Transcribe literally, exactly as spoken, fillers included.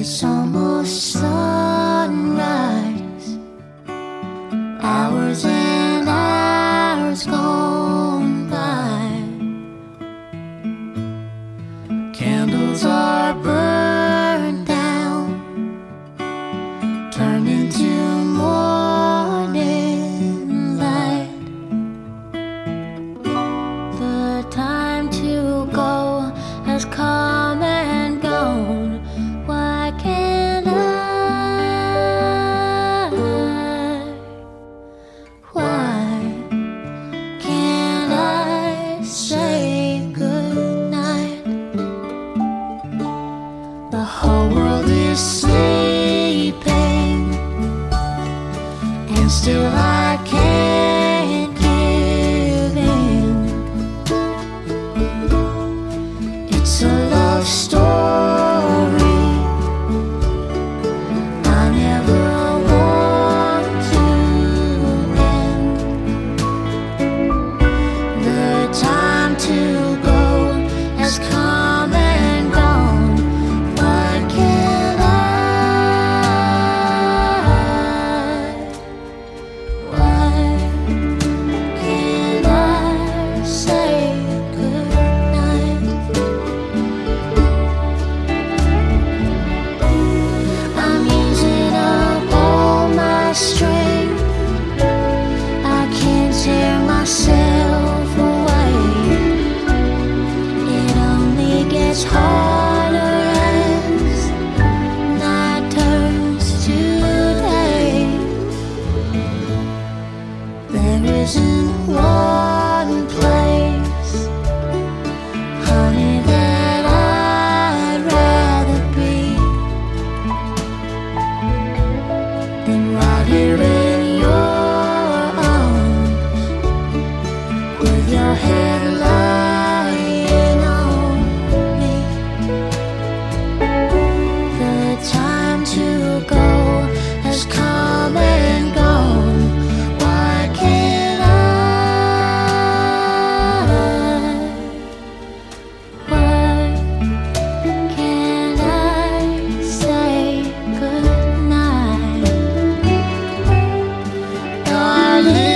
It's almost sunrise, hours and hours gone by. Candles are burned down, turned into morning light. The time to go has come and gone. Why can't I? Why can't I say goodnight? The whole world is sleeping, and still I can't give in. It's a love story I never want to end. The time to go has come and gone. Why can't I? Why can't I say goodnight? I'm using up all my strength. I can't tear myself away. It only gets harder as night turns to day. There isn't one place, honey, that I'd rather be than right here in your arms, with your head lying on me. The time to go has come and gone. Why can't I? Why can't I say goodnight? Darling,